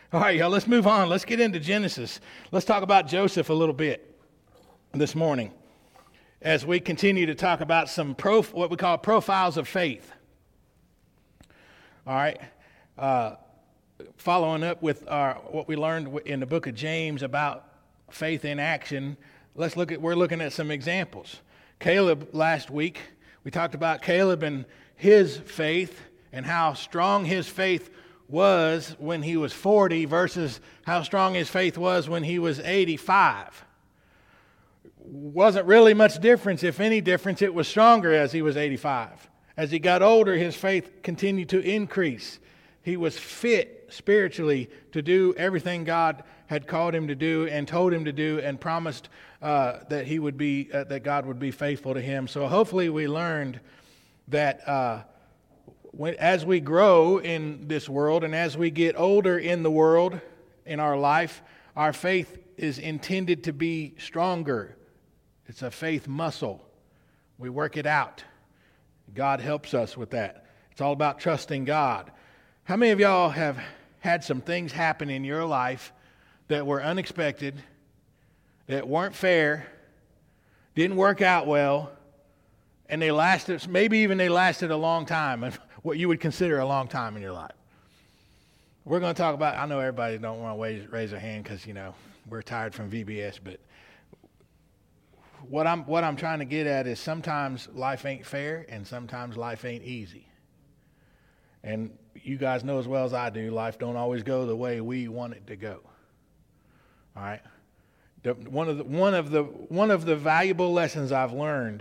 All right, y'all, let's move on. Let's get into Genesis. Let's talk about Joseph a little bit this morning as we continue to talk about some what we call profiles of faith. All right. Following up with what we learned in the book of James about faith in action, we're looking at some examples. Caleb, last week, we talked about Caleb and his faith and how strong his faith was when he was 40 versus how strong his faith was when he was 85. Wasn't really much difference. If any difference, it was stronger as he was 85. As he got older, his faith continued to increase. He was fit spiritually to do everything God had called him to do and told him to do and promised that he would be, that God would be faithful to him. So hopefully we learned that as we grow in this world and as we get older in the world, in our life, our faith is intended to be stronger. It's a faith muscle. We work it out. God helps us with that. It's all about trusting God. How many of y'all have had some things happen in your life that were unexpected, that weren't fair, didn't work out well, and they lasted, maybe even they lasted a long time, what you would consider a long time in your life? We're going to talk about, I know everybody don't want to raise their hand because, we're tired from VBS, but what I'm trying to get at is sometimes life ain't fair and sometimes life ain't easy. And you guys know as well as I do, life don't always go the way we want it to go. All right? One of the valuable lessons I've learned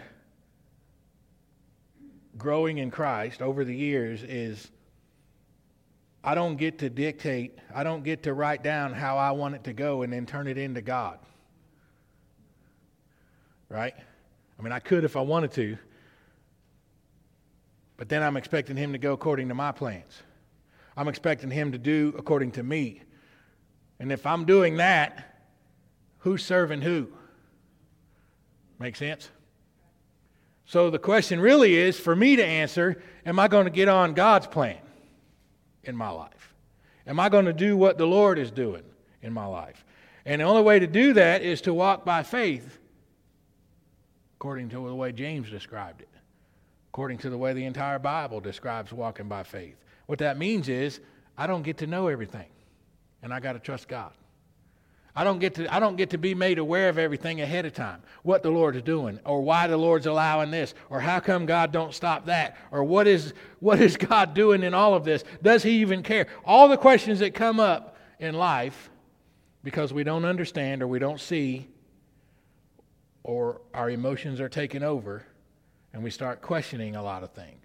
growing in Christ over the years is I don't get to dictate, I don't get to write down how I want it to go and then turn it into God. Right? I mean, I could if I wanted to, but then I'm expecting him to go according to my plans. I'm expecting him to do according to me. And if I'm doing that, who's serving who? Make sense? So the question really is for me to answer, am I going to get on God's plan in my life? Am I going to do what the Lord is doing in my life? And the only way to do that is to walk by faith, according to the way James described it, according to the way the entire Bible describes walking by faith. What that means is I don't get to know everything, and I got to trust God. I don't get to be made aware of everything ahead of time, what the Lord is doing, or why the Lord's allowing this, or how come God don't stop that, or what is God doing in all of this? Does he even care? All the questions that come up in life because we don't understand or we don't see, or our emotions are taken over and we start questioning a lot of things.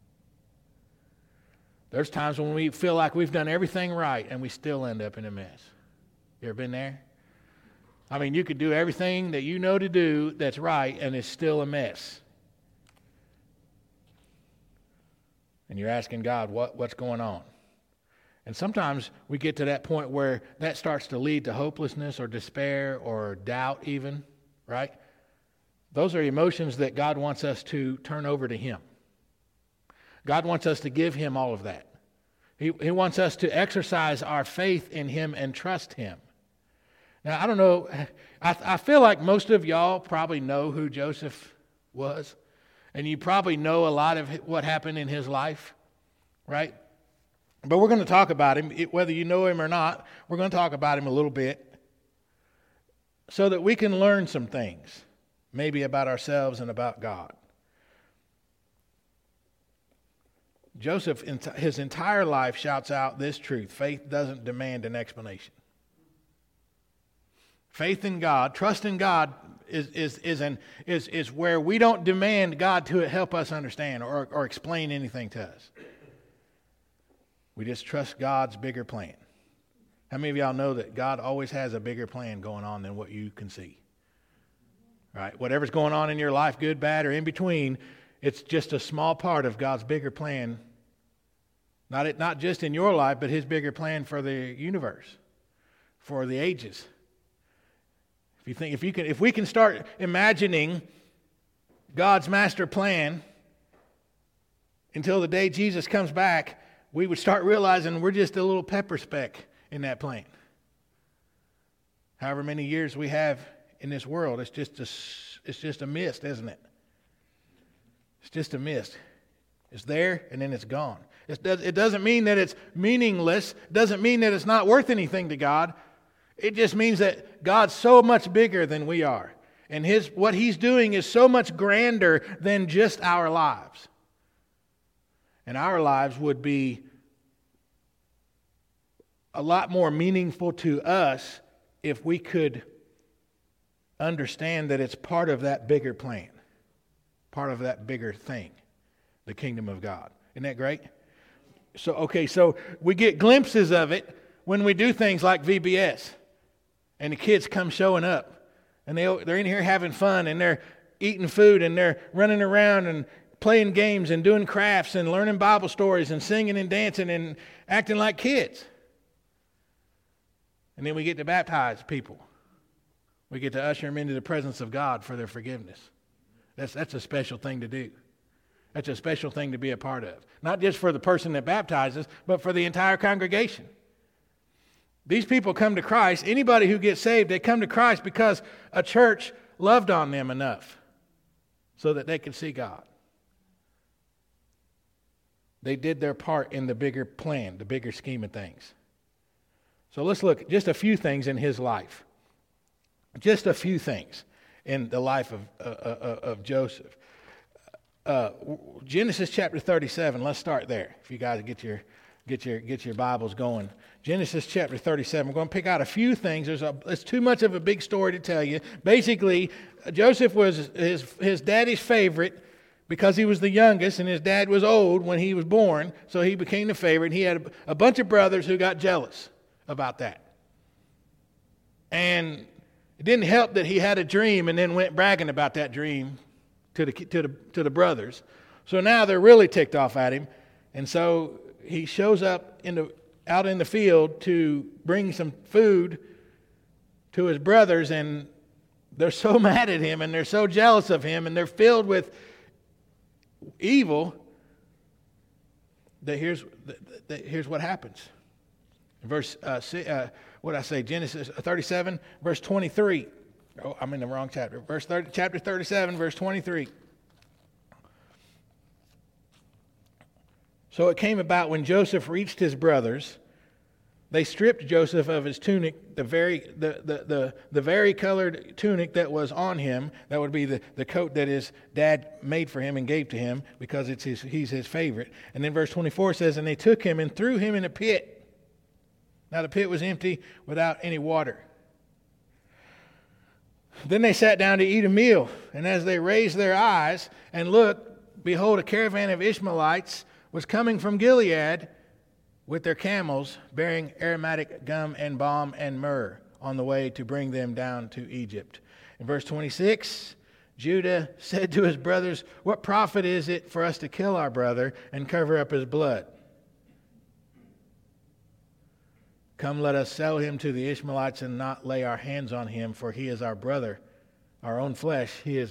There's times when we feel like we've done everything right and we still end up in a mess. You ever been there? I mean, you could do everything that you know to do that's right and it's still a mess. And you're asking God, what's going on? And sometimes we get to that point where that starts to lead to hopelessness or despair or doubt even, right? Those are emotions that God wants us to turn over to him. God wants us to give him all of that. He wants us to exercise our faith in him and trust him. Now, I don't know, I feel like most of y'all probably know who Joseph was, and you probably know a lot of what happened in his life, right? But we're going to talk about him, whether you know him or not, we're going to talk about him a little bit so that we can learn some things, maybe about ourselves and about God. Joseph, his entire life, shouts out this truth: faith doesn't demand an explanation. Faith in God, trust in God is where we don't demand God to help us understand or explain anything to us. We just trust God's bigger plan. How many of y'all know that God always has a bigger plan going on than what you can see? Right? Whatever's going on in your life, good, bad, or in between, it's just a small part of God's bigger plan. Not just in your life, but his bigger plan for the universe, for the ages. If we can start imagining God's master plan until the day Jesus comes back, we would start realizing we're just a little pepper speck in that plan. However many years we have in this world, it's just a mist, isn't it? It's just a mist. It's there and then it's gone. It doesn't mean that it's meaningless. It doesn't mean that it's not worth anything to God. It just means that God's so much bigger than we are. And what He's doing is so much grander than just our lives. And our lives would be a lot more meaningful to us if we could understand that it's part of that bigger plan, part of that bigger thing, the kingdom of God. Isn't that great? So we get glimpses of it when we do things like VBS, and the kids come showing up, and they're in here having fun, and they're eating food, and they're running around and playing games and doing crafts and learning Bible stories and singing and dancing and acting like kids. And then we get to baptize people. We get to usher them into the presence of God for their forgiveness. That's a special thing to do. That's a special thing to be a part of. Not just for the person that baptizes, but for the entire congregation. These people come to Christ. Anybody who gets saved, they come to Christ because a church loved on them enough so that they could see God. They did their part in the bigger plan, the bigger scheme of things. So let's look at just a few things in his life. Just a few things in the life of Joseph. Genesis chapter 37. Let's start there. If you guys get your Bibles going. Genesis chapter 37. We're going to pick out a few things. It's too much of a big story to tell you. Basically, Joseph was his daddy's favorite because he was the youngest, and his dad was old when he was born, so he became the favorite. He had a bunch of brothers who got jealous about that. And it didn't help that he had a dream and then went bragging about that dream to the brothers. So now they're really ticked off at him. And so he shows up out in the field to bring some food to his brothers, and they're so mad at him and they're so jealous of him and they're filled with evil that here's what happens. Genesis 37, verse 23. Oh, I'm in the wrong chapter. Chapter 37, verse 23. So it came about when Joseph reached his brothers, they stripped Joseph of his tunic, the very colored tunic that was on him. That would be the coat that his dad made for him and gave to him because he's his favorite. And then verse 24 says, and they took him and threw him in a pit. Now the pit was empty without any water. Then they sat down to eat a meal, and as they raised their eyes and looked, behold, a caravan of Ishmaelites was coming from Gilead with their camels, bearing aromatic gum and balm and myrrh on the way to bring them down to Egypt. In verse 26, Judah said to his brothers, what profit is it for us to kill our brother and cover up his blood? Come, let us sell him to the Ishmaelites and not lay our hands on him, for he is our brother, our own flesh. His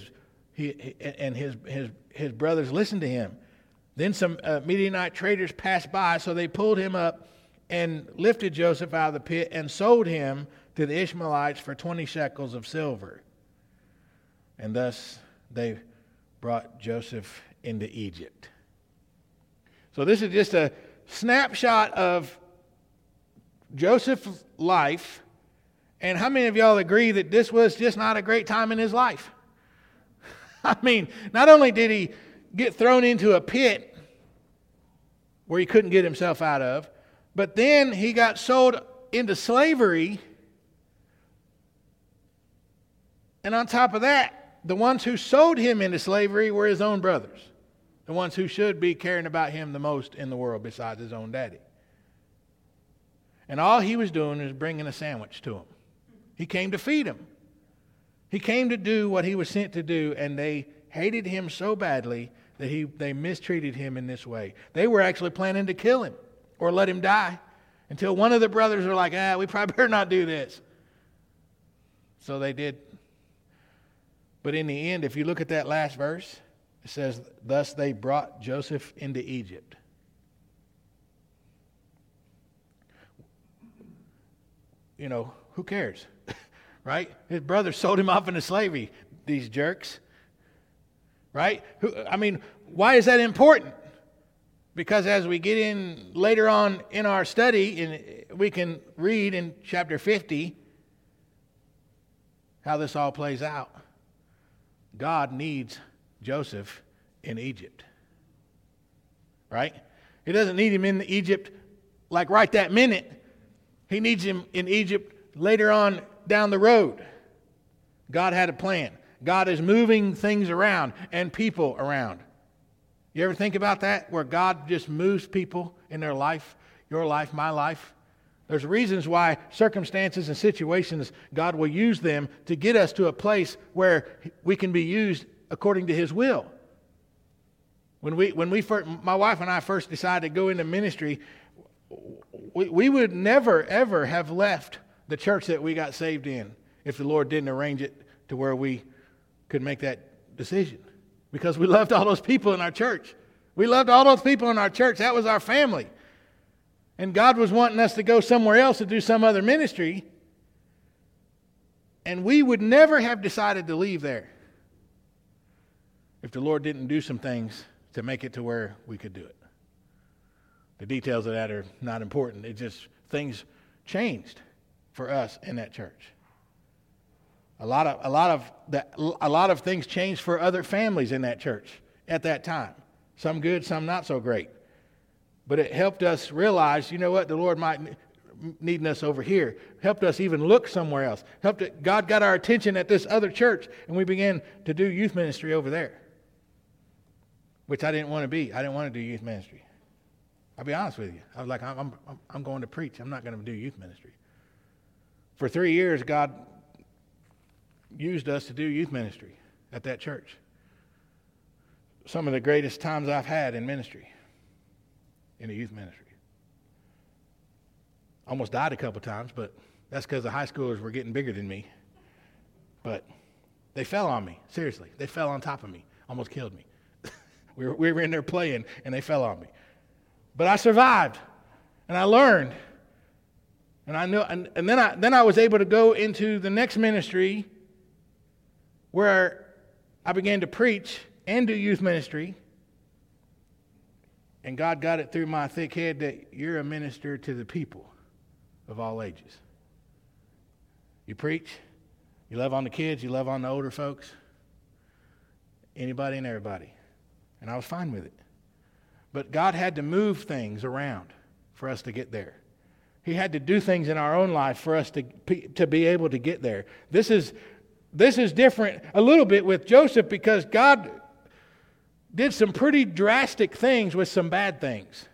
brothers listened to him. Then some Midianite traders passed by, so they pulled him up and lifted Joseph out of the pit and sold him to the Ishmaelites for 20 shekels of silver. And thus they brought Joseph into Egypt. So this is just a snapshot of Joseph's life. And how many of y'all agree that this was just not a great time in his life? I mean, not only did he get thrown into a pit where he couldn't get himself out of, but then he got sold into slavery. And on top of that, the ones who sold him into slavery were his own brothers, the ones who should be caring about him the most in the world besides his own daddy. And all he was doing was bringing a sandwich to him. He came to feed him. He came to do what he was sent to do, and they hated him so badly that they mistreated him in this way. They were actually planning to kill him or let him die until one of the brothers were like, we probably better not do this. So they did. But in the end, if you look at that last verse, it says, thus they brought Joseph into Egypt. who cares? Right? His brother sold him off into slavery, these jerks. Right? Why is that important? Because as we get in later on in our study, we can read in chapter 50 how this all plays out. God needs Joseph in Egypt. Right? He doesn't need him in Egypt like right that minute. He needs him in Egypt later on down the road. God had a plan. God is moving things around and people around. You ever think about that? Where God just moves people in their life, your life, my life? There's reasons why circumstances and situations, God will use them to get us to a place where we can be used according to His will. When we first, my wife and I first decided to go into ministry, we would never, ever have left the church that we got saved in if the Lord didn't arrange it to where we could make that decision. Because we loved all those people in our church. We loved all those people in our church. That was our family. And God was wanting us to go somewhere else to do some other ministry. And we would never have decided to leave there if the Lord didn't do some things to make it to where we could do it. The details of that are not important. It just, things changed for us in that church. A lot of things changed for other families in that church at that time. Some good, some not so great. But it helped us realize, you know what, the Lord might need us over here. Helped us even look somewhere else. God got our attention at this other church, and we began to do youth ministry over there, which I didn't want to be. I didn't want to do youth ministry. I'll be honest with you. I was like, I'm going to preach. I'm not going to do youth ministry. For 3 years, God used us to do youth ministry at that church. Some of the greatest times I've had in ministry, in the youth ministry. Almost died a couple times, but that's because the high schoolers were getting bigger than me. But they fell on me, seriously. They fell on top of me, almost killed me. We were in there playing, and they fell on me. But I survived, and I learned, and I knew, and then I was able to go into the next ministry where I began to preach and do youth ministry. And God got it through my thick head that you're a minister to the people of all ages. You preach, you love on the kids, you love on the older folks, anybody and everybody. And I was fine with it. But God had to move things around for us to get there. He had to do things in our own life for us to be able to get there. This is different a little bit with Joseph because God did some pretty drastic things with some bad things.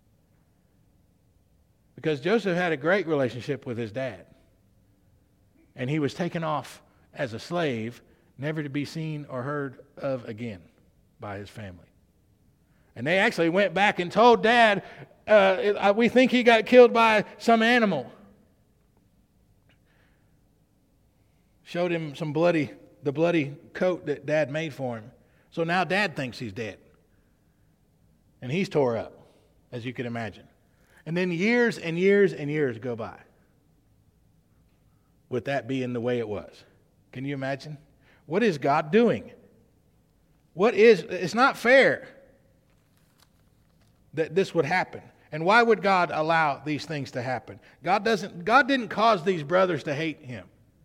Because Joseph had a great relationship with his dad. And he was taken off as a slave, never to be seen or heard of again by his family. And they actually went back and told Dad, we think he got killed by some animal. Showed him the bloody coat that Dad made for him. So now Dad thinks he's dead. And he's tore up, as you can imagine. And then years and years and years go by with that being the way it was. Can you imagine? What is God doing? It's not fair that this would happen. And why would God allow these things to happen? God didn't cause these brothers to hate him.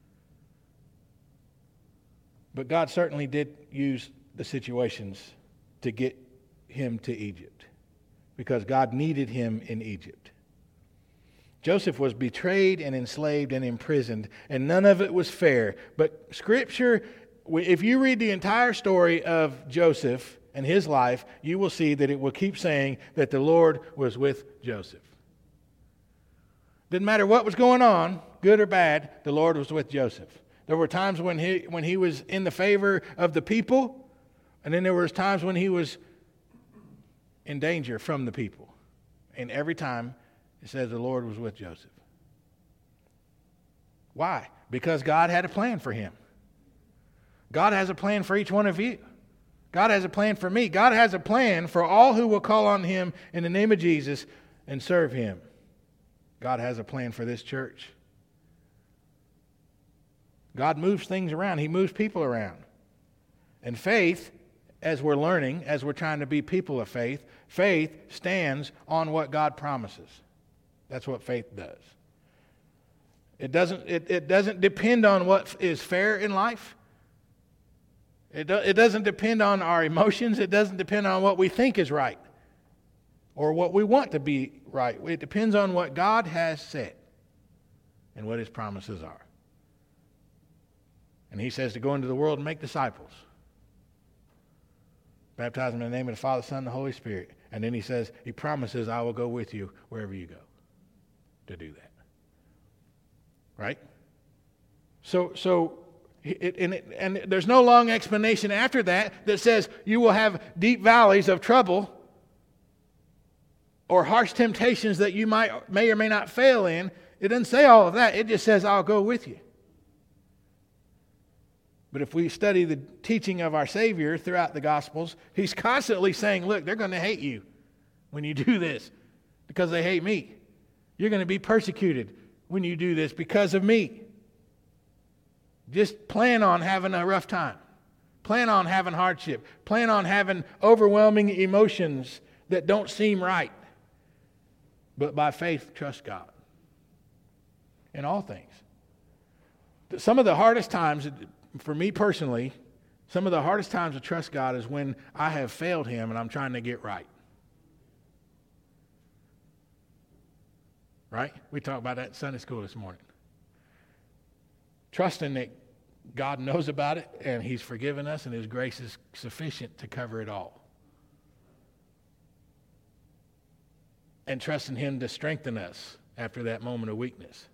But God certainly did use the situations to get him to Egypt, because God needed him in Egypt. Joseph was betrayed and enslaved and imprisoned, and none of it was fair. But Scripture, if you read the entire story of Joseph and his life, you will see that it will keep saying that the Lord was with Joseph. Didn't matter what was going on, good or bad, the Lord was with Joseph. There were times when he was in the favor of the people, and then there was times when he was in danger from the people. And every time it says the Lord was with Joseph. Why? Because God had a plan for him. God has a plan for each one of you. God has a plan for me. God has a plan for all who will call on him in the name of Jesus and serve him. God has a plan for this church. God moves things around. He moves people around. And faith, as we're learning, as we're trying to be people of faith, faith stands on what God promises. That's what faith does. It doesn't depend on what is fair in life. It doesn't depend on our emotions. It doesn't depend on what we think is right or what we want to be right. It depends on what God has said and what His promises are. And He says to go into the world and make disciples. Baptize them in the name of the Father, Son, and the Holy Spirit. And then He says, He promises, I will go with you wherever you go to do that. Right? And there's no long explanation after that says you will have deep valleys of trouble or harsh temptations that you may or may not fail in. It doesn't say all of that. It just says, I'll go with you. But if we study the teaching of our Savior throughout the Gospels, He's constantly saying, look, they're going to hate you when you do this because they hate me. You're going to be persecuted when you do this because of me. Just plan on having a rough time. Plan on having hardship. Plan on having overwhelming emotions that don't seem right. But by faith, trust God in all things. Some of the hardest times, for me personally, some of the hardest times to trust God is when I have failed Him and I'm trying to get right. Right? We talked about that in Sunday school this morning. Trusting that God knows about it and He's forgiven us and His grace is sufficient to cover it all. And trusting Him to strengthen us after that moment of weakness.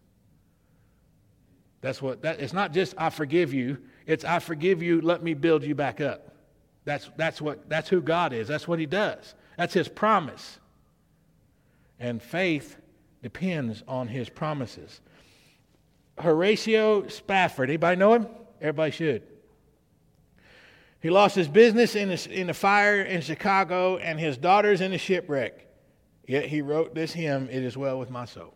It's not just I forgive you, it's I forgive you, let me build you back up. That's who God is. That's what He does. That's His promise. And faith depends on His promises. Horatio Spafford, anybody know him? Everybody should. He lost his business in a fire in Chicago and his daughters in a shipwreck. Yet he wrote this hymn, It Is Well With My Soul.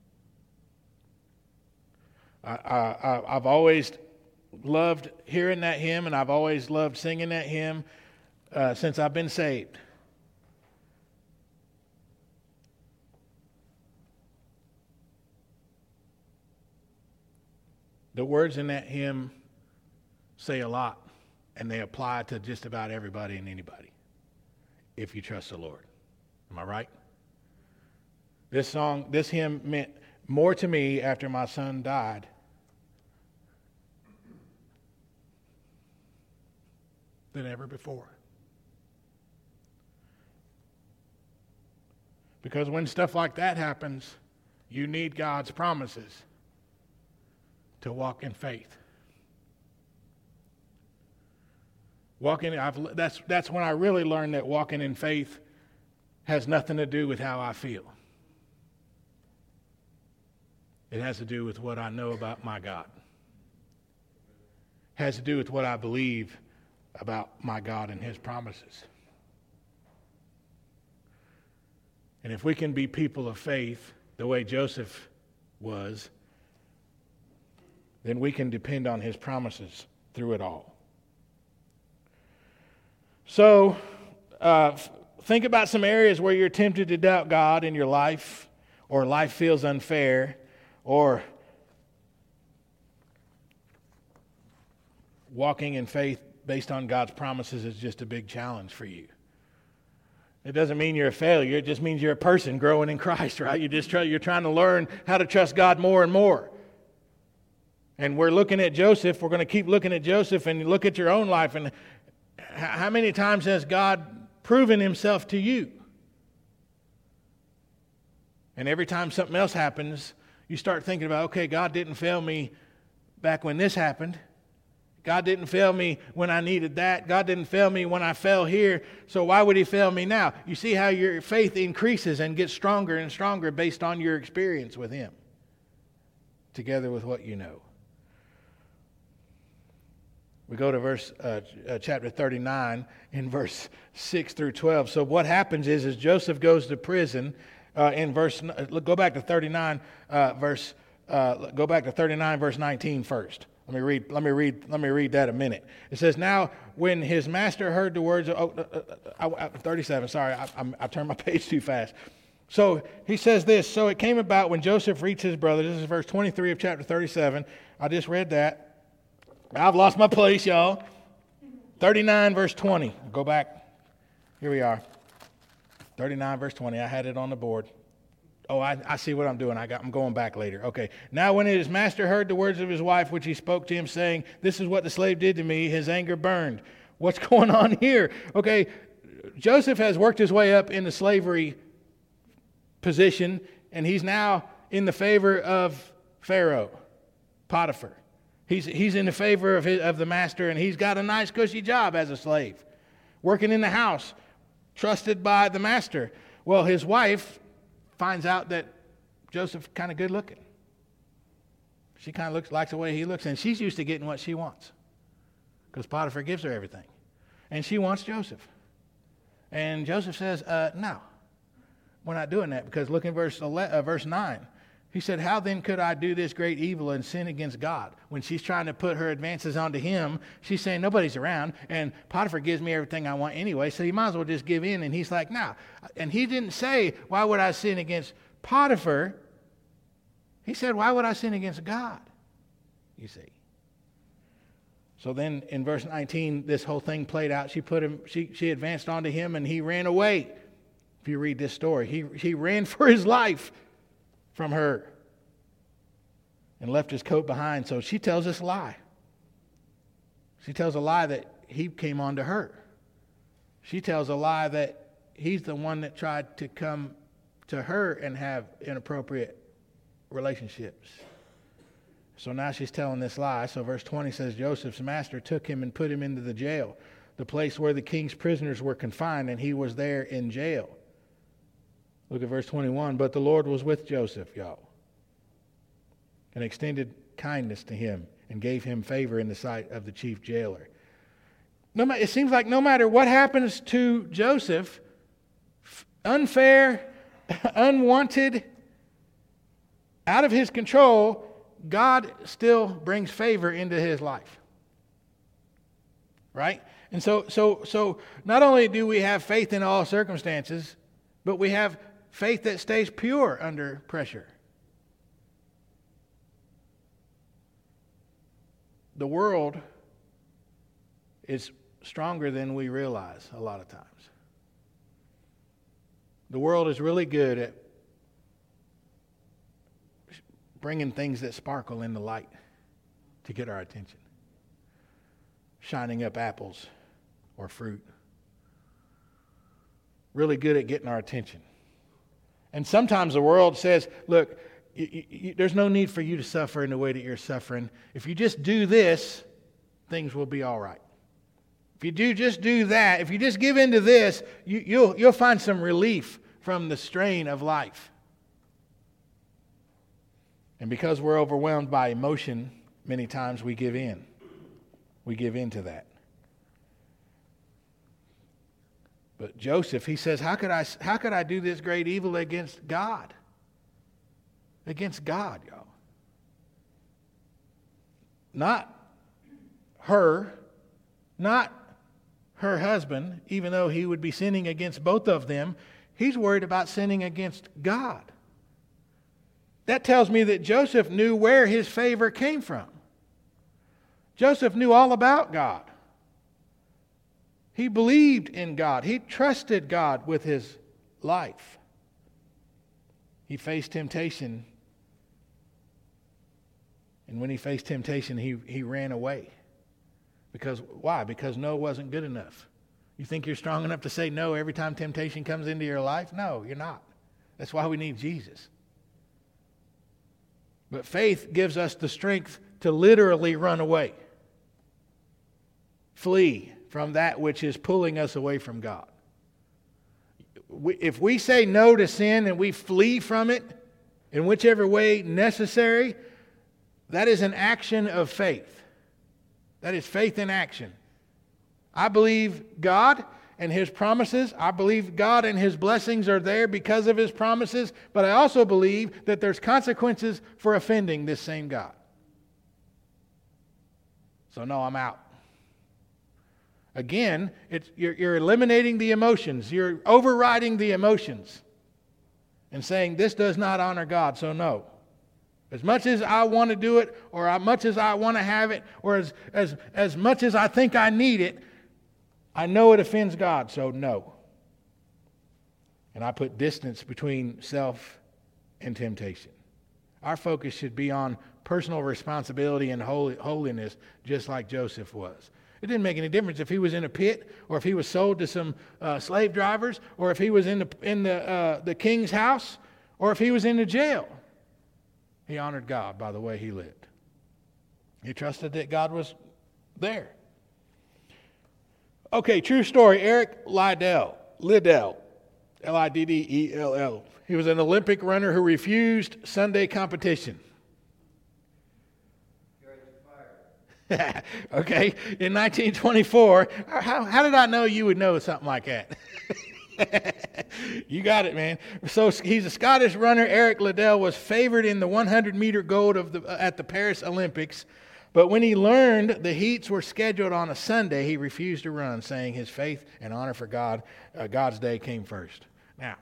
I've always loved hearing that hymn, and I've always loved singing that hymn since I've been saved. The words in that hymn say a lot, and they apply to just about everybody and anybody if you trust the Lord. Am I right? This hymn meant more to me after my son died than ever before. Because when stuff like that happens, you need God's promises to walk in faith. That's when I really learned that walking in faith has nothing to do with how I feel. It has to do with what I know about my God. It has to do with what I believe about my God and His promises. And if we can be people of faith the way Joseph was, then we can depend on His promises through it all. So, think about some areas where you're tempted to doubt God in your life, or life feels unfair, or walking in faith based on God's promises is just a big challenge for you. It doesn't mean you're a failure. It just means you're a person growing in Christ, right? You're trying to learn how to trust God more and more. And we're looking at Joseph. We're going to keep looking at Joseph and look at your own life. And how many times has God proven Himself to you? And every time something else happens, you start thinking about, okay, God didn't fail me back when this happened. God didn't fail me when I needed that. God didn't fail me when I fell here. So why would He fail me now? You see how your faith increases and gets stronger and stronger based on your experience with Him, together with what you know. We go to chapter 39 in verse 6 through 12. So what happens is Joseph goes to prison. Go back to 39, verse Go back to 39, verse 19 first. Let me read that a minute. It says, now when his master heard the words of 37. Sorry, I turned my page too fast. So he says this. So it came about when Joseph reached his brothers. This is verse 23 of chapter 37. I just read that. I've lost my place, y'all. 39, verse 20. Go back. Here we are. 39, verse 20. I had it on the board. Oh, I see what I'm doing. I'm going back later. Okay. Now when his master heard the words of his wife, which he spoke to him, saying, this is what the slave did to me, his anger burned. What's going on here? Okay, Joseph has worked his way up in the slavery position, and he's now in the favor of Pharaoh, Potiphar. He's in the favor of the master, and he's got a nice cushy job as a slave, working in the house, trusted by the master. Well, his wife finds out that Joseph's kind of good looking. She kind of likes the way he looks, and she's used to getting what she wants because Potiphar gives her everything, and she wants Joseph. And Joseph says, no, we're not doing that, because look in verse 9. He said, how then could I do this great evil and sin against God? When she's trying to put her advances onto him, she's saying nobody's around, and Potiphar gives me everything I want anyway, so you might as well just give in. And he's like, no. And he didn't say, why would I sin against Potiphar? He said, why would I sin against God? You see. So then in verse 19, this whole thing played out. She advanced onto him, and he ran away. If you read this story, he ran for his life from her and left his coat behind. So she tells this lie. She tells a lie that he came on to her. She tells a lie that he's the one that tried to come to her and have inappropriate relationships. So now she's telling this lie. So verse 20 says, Joseph's master took him and put him into the jail, the place where the king's prisoners were confined, and he was there in jail. Look at verse 21. But the Lord was with Joseph, y'all, and extended kindness to him and gave him favor in the sight of the chief jailer. It seems like no matter what happens to Joseph, unfair, unwanted, out of his control, God still brings favor into his life. Right? And so not only do we have faith in all circumstances, but we have faith that stays pure under pressure. The world is stronger than we realize a lot of times. The world is really good at bringing things that sparkle in the light to get our attention. Shining up apples or fruit. Really good at getting our attention. And sometimes the world says, look, there's no need for you to suffer in the way that you're suffering. If you just do this, things will be all right. If you just do that, if you just give in to this, you'll find some relief from the strain of life. And because we're overwhelmed by emotion, many times we give in. We give in to that. But Joseph, he says, how could I do this great evil against God? Against God, y'all. Not her, not her husband, even though he would be sinning against both of them. He's worried about sinning against God. That tells me that Joseph knew where his favor came from. Joseph knew all about God. He believed in God. He trusted God with his life. He faced temptation. And when he faced temptation, he ran away. Because why? Because no wasn't good enough. You think you're strong enough to say no every time temptation comes into your life? No, you're not. That's why we need Jesus. But faith gives us the strength to literally run away. Flee from that which is pulling us away from God. If we say no to sin and we flee from it in whichever way necessary, that is an action of faith. That is faith in action. I believe God, and His promises. I believe God and His blessings are there because of His promises, but I also believe that there's consequences for offending this same God. So no, I'm out. Again, you're eliminating the emotions. You're overriding the emotions and saying this does not honor God, so no. As much as I want to do it, or as much as I want to have it, or as much as I think I need it, I know it offends God, so no. And I put distance between self and temptation. Our focus should be on personal responsibility and holiness, just like Joseph was. It didn't make any difference if he was in a pit, or if he was sold to some slave drivers, or if he was in the king's house, or if he was in the jail. He honored God by the way he lived. He trusted that God was there. Okay, true story. Eric Liddell, Liddell. He was an Olympic runner who refused Sunday competition. Okay, in 1924, how did I know you would know something like that? You got it, man. So he's a Scottish runner. Eric Liddell was favored in the 100-meter gold at the Paris Olympics, but when he learned the heats were scheduled on a Sunday, he refused to run, saying his faith and honor for God's day came first. Now,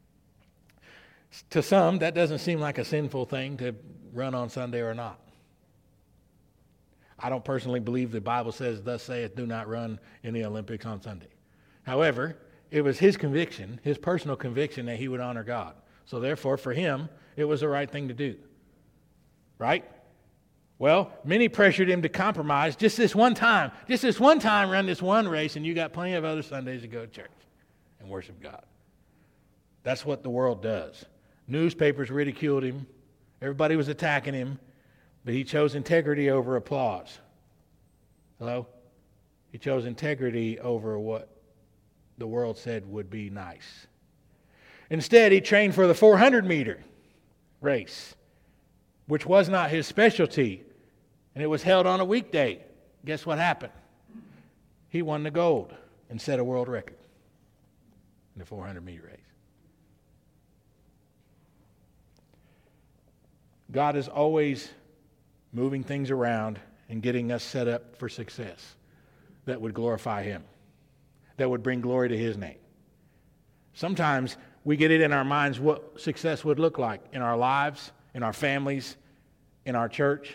to some, that doesn't seem like a sinful thing to run on Sunday or not. I don't personally believe the Bible says, thus saith, do not run in the Olympics on Sunday. However, it was his conviction, his personal conviction, that he would honor God. So therefore, for him, it was the right thing to do. Right? Well, many pressured him to compromise just this one time, run this one race, and you got plenty of other Sundays to go to church and worship God. That's what the world does. Newspapers ridiculed him. Everybody was attacking him. But he chose integrity over applause. Hello? He chose integrity over what the world said would be nice. Instead, he trained for the 400-meter race, which was not his specialty, and it was held on a weekday. Guess what happened? He won the gold and set a world record in the 400-meter race. God is always moving things around and getting us set up for success that would glorify Him, that would bring glory to His name. Sometimes we get it in our minds what success would look like in our lives, in our families, in our church.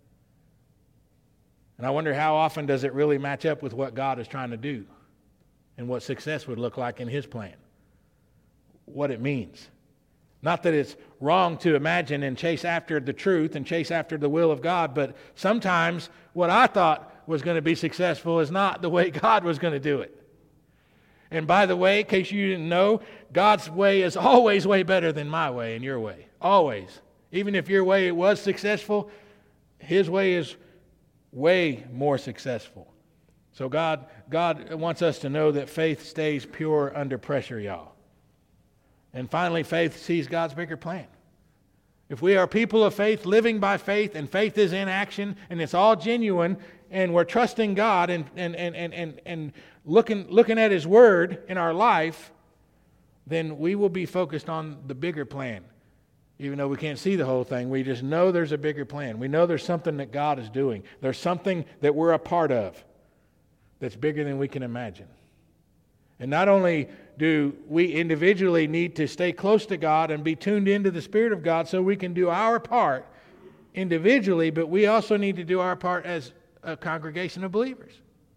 And I wonder how often does it really match up with what God is trying to do and what success would look like in His plan, what it means. Not that it's wrong to imagine and chase after the truth and chase after the will of God, but sometimes what I thought was going to be successful is not the way God was going to do it. And by the way, in case you didn't know, God's way is always way better than my way and your way. Always. Even if your way was successful, His way is way more successful. So God wants us to know that faith stays pure under pressure, y'all. And finally, faith sees God's bigger plan. If we are people of faith, living by faith, and faith is in action, and it's all genuine, and we're trusting God and looking at His Word in our life, then we will be focused on the bigger plan. Even though we can't see the whole thing, we just know there's a bigger plan. We know there's something that God is doing. There's something that we're a part of that's bigger than we can imagine. And not only do we individually need to stay close to God and be tuned into the Spirit of God so we can do our part individually, but we also need to do our part as a congregation of believers.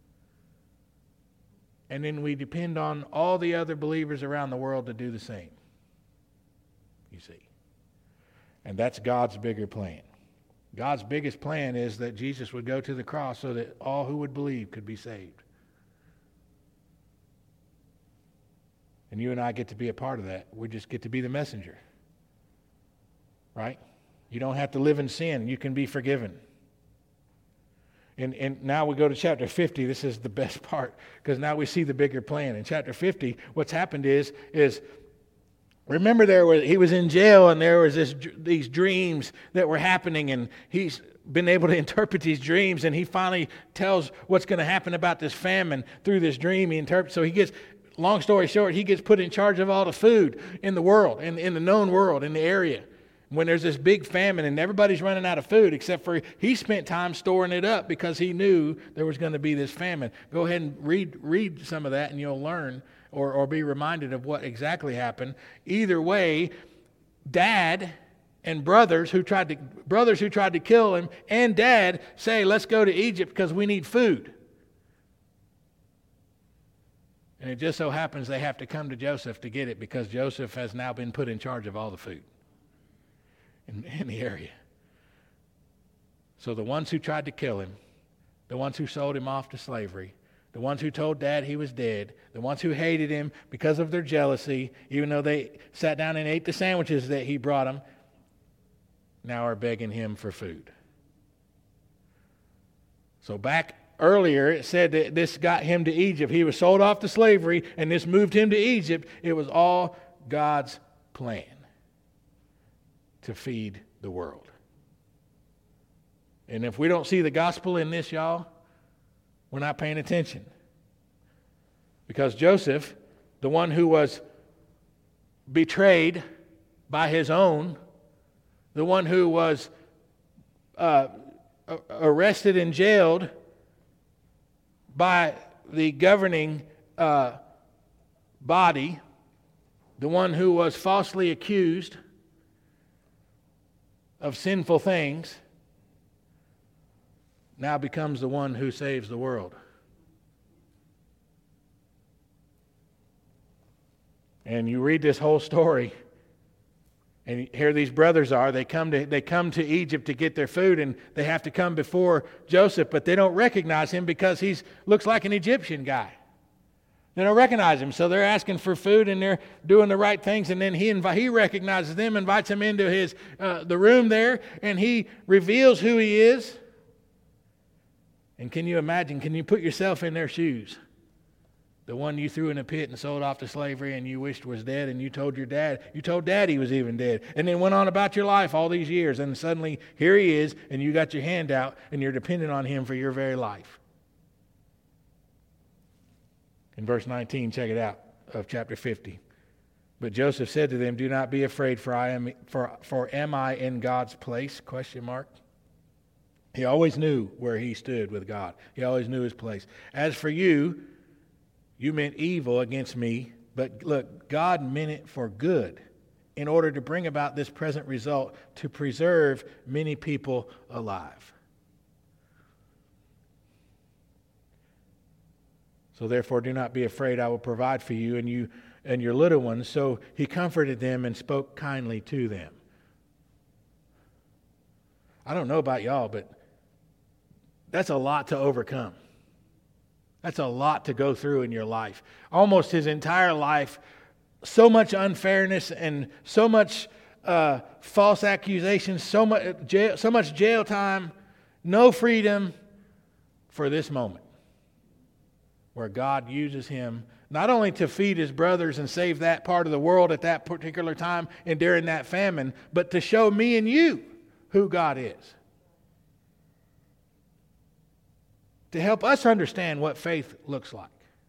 And then we depend on all the other believers around the world to do the same. You see. And that's God's bigger plan. God's biggest plan is that Jesus would go to the cross so that all who would believe could be saved. And you and I get to be a part of that. We just get to be the messenger. Right? You don't have to live in sin. You can be forgiven. And now we go to chapter 50. This is the best part because now we see the bigger plan. In chapter 50, what's happened is remember he was in jail and there was these dreams that were happening, and he's been able to interpret these dreams, and he finally tells what's going to happen about this famine through this dream. He interprets. So he gets long story short, he gets put in charge of all the food in the world, in the known world, in the area. When there's this big famine and everybody's running out of food, except for he spent time storing it up because he knew there was going to be this famine. Go ahead and read some of that and you'll learn or be reminded of what exactly happened. Either way, Dad and brothers who tried to kill him and Dad say, let's go to Egypt because we need food. And it just so happens they have to come to Joseph to get it because Joseph has now been put in charge of all the food in the area. So the ones who tried to kill him, the ones who sold him off to slavery, the ones who told Dad he was dead, the ones who hated him because of their jealousy, even though they sat down and ate the sandwiches that he brought them, now are begging him for food. So back earlier it said that this got him to Egypt. He was sold off to slavery and this moved him to Egypt. It was all God's plan to feed the world. And if we don't see the gospel in this, y'all, we're not paying attention. Because Joseph, the one who was betrayed by his own, the one who was arrested and jailed by the governing body, the one who was falsely accused of sinful things, now becomes the one who saves the world. And you read this whole story, and here these brothers are. They come to Egypt to get their food, and they have to come before Joseph, but they don't recognize him because he looks like an Egyptian guy. They don't recognize him, so they're asking for food, and they're doing the right things, and then he recognizes them, invites them into his the room there, and he reveals who he is. And can you imagine, can you put yourself in their shoes? The one you threw in a pit and sold off to slavery and you wished was dead, and you told Dad he was even dead, and then went on about your life all these years, and suddenly here he is, and you got your hand out, and you're dependent on him for your very life. In verse 19, check it out, of chapter 50. But Joseph said to them, "Do not be afraid, for am I in God's place?" ? He always knew where he stood with God. He always knew his place. "As for you, you meant evil against me, but look, God meant it for good, in order to bring about this present result, to preserve many people alive. So therefore do not be afraid, I will provide for you and your little ones." So he comforted them and spoke kindly to them. I don't know about y'all, but that's a lot to overcome. That's a lot to go through in your life. Almost his entire life, so much unfairness and so much false accusations, so much jail time, no freedom for this moment where God uses him not only to feed his brothers and save that part of the world at that particular time and during that famine, but to show me and you who God is. To help us understand what faith looks like.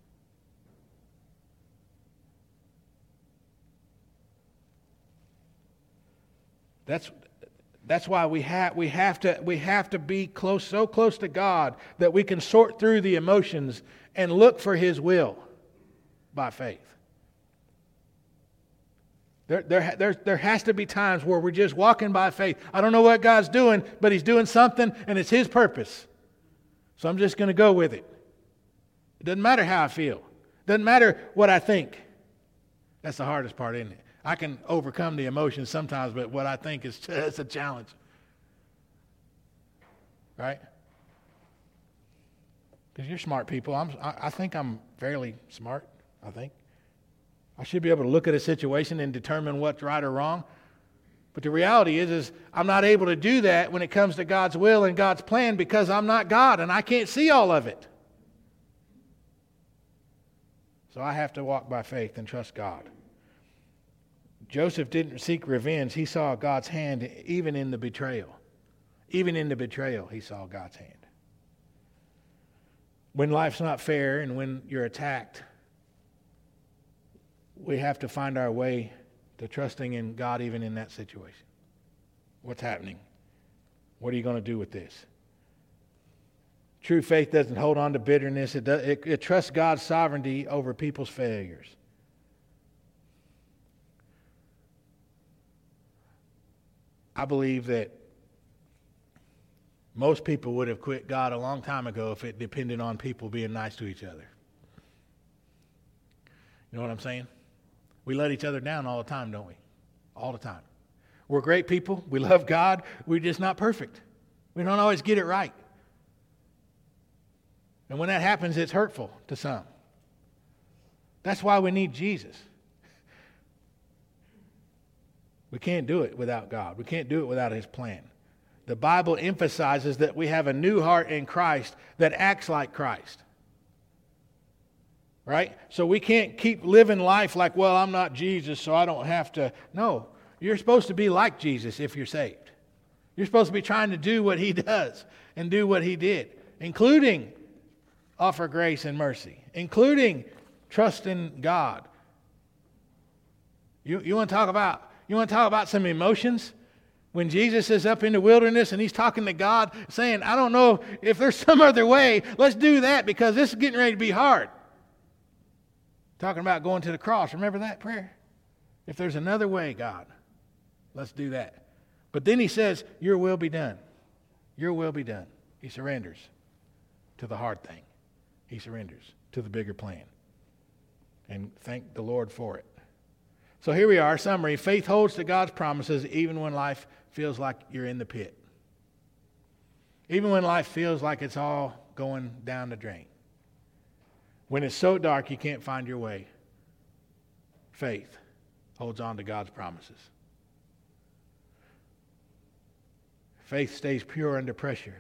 That's why we have to be so close to God that we can sort through the emotions and look for his will by faith. There has to be times where we're just walking by faith. I don't know what God's doing, but he's doing something and it's his purpose. So I'm just going to go with it. It doesn't matter how I feel. It doesn't matter what I think. That's the hardest part, isn't it? I can overcome the emotions sometimes, but what I think is it's a challenge. Right? Because you're smart people. I think I'm fairly smart, I think. I should be able to look at a situation and determine what's right or wrong. But the reality is I'm not able to do that when it comes to God's will and God's plan because I'm not God and I can't see all of it. So I have to walk by faith and trust God. Joseph didn't seek revenge. He saw God's hand even in the betrayal. Even in the betrayal, he saw God's hand. When life's not fair and when you're attacked, we have to find our way to trusting in God even in that situation. What's happening? What are you going to do with this? True faith doesn't hold on to bitterness. It trusts God's sovereignty over people's failures. I believe that most people would have quit God a long time ago if it depended on people being nice to each other. You know what I'm saying? We let each other down all the time, don't we? All the time. We're great people. We love God. We're just not perfect. We don't always get it right. And when that happens, it's hurtful to some. That's why we need Jesus. We can't do it without God. We can't do it without His plan. The Bible emphasizes that we have a new heart in Christ that acts like Christ. Right? So we can't keep living life like, well, I'm not Jesus, so I don't have to. No, you're supposed to be like Jesus if you're saved. You're supposed to be trying to do what He does and do what He did, including offer grace and mercy, including trust in God. You want to talk about some emotions? When Jesus is up in the wilderness and He's talking to God, saying, I don't know if there's some other way, let's do that because this is getting ready to be hard. Talking about going to the cross. Remember that prayer? If there's another way, God, let's do that. But then He says, your will be done. Your will be done. He surrenders to the hard thing. He surrenders to the bigger plan. And thank the Lord for it. So here we are, summary. Faith holds to God's promises even when life feels like you're in the pit. Even when life feels like it's all going down the drain. When it's so dark you can't find your way, faith holds on to God's promises. Faith stays pure under pressure,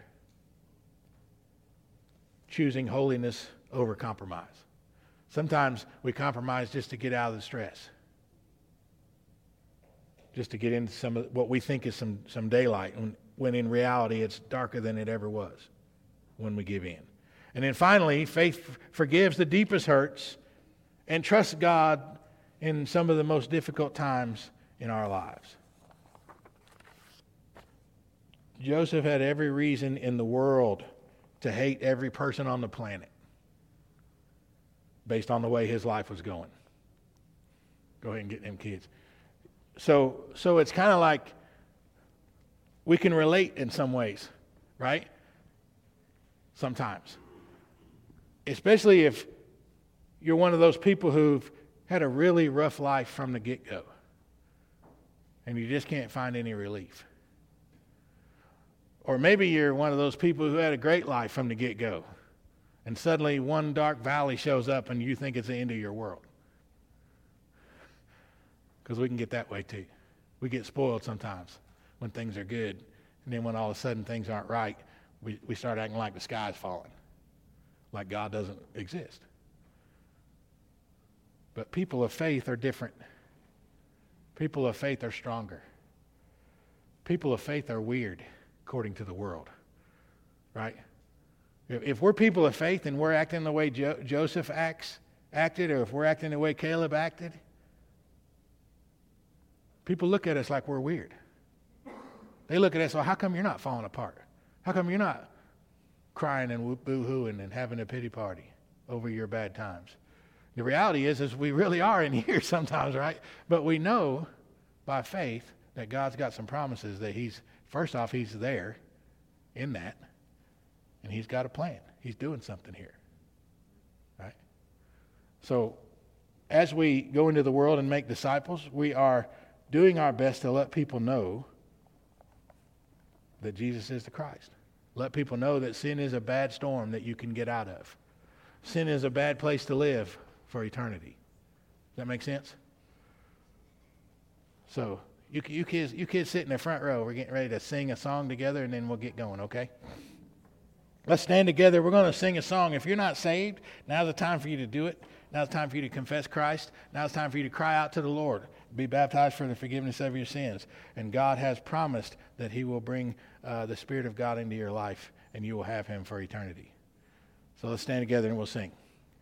choosing holiness over compromise. Sometimes we compromise just to get out of the stress, just to get into some of what we think is some daylight, when in reality it's darker than it ever was when we give in. And then finally, faith forgives the deepest hurts and trusts God in some of the most difficult times in our lives. Joseph had every reason in the world to hate every person on the planet based on the way his life was going. Go ahead and get them kids. So it's kind of like we can relate in some ways, right? Sometimes. Especially if you're one of those people who've had a really rough life from the get-go and you just can't find any relief. Or maybe you're one of those people who had a great life from the get-go and suddenly one dark valley shows up and you think it's the end of your world. Because we can get that way too. We get spoiled sometimes when things are good, and then when all of a sudden things aren't right, we start acting like the sky's falling, like God doesn't exist. But people of faith are different. People of faith are stronger. People of faith are weird, according to the world, right? If we're people of faith and we're acting the way Joseph acted, or if we're acting the way Caleb acted, people look at us like we're weird. They look at us, well, how come you're not falling apart? How come you're not crying and boo-hooing and having a pity party over your bad times? The reality is we really are in here sometimes, right? But we know by faith that God's got some promises that He's there in that, and He's got a plan. He's doing something here, right? So as we go into the world and make disciples, we are doing our best to let people know that Jesus is the Christ. Let people know that sin is a bad storm that you can get out of. Sin is a bad place to live for eternity. Does that make sense? So you kids sit in the front row. We're getting ready to sing a song together, and then we'll get going, okay? Let's stand together. We're going to sing a song. If you're not saved, now's the time for you to do it. Now's the time for you to confess Christ. Now's the time for you to cry out to the Lord. Be baptized for the forgiveness of your sins. And God has promised that He will bring the Spirit of God into your life, and you will have Him for eternity. So let's stand together and we'll sing.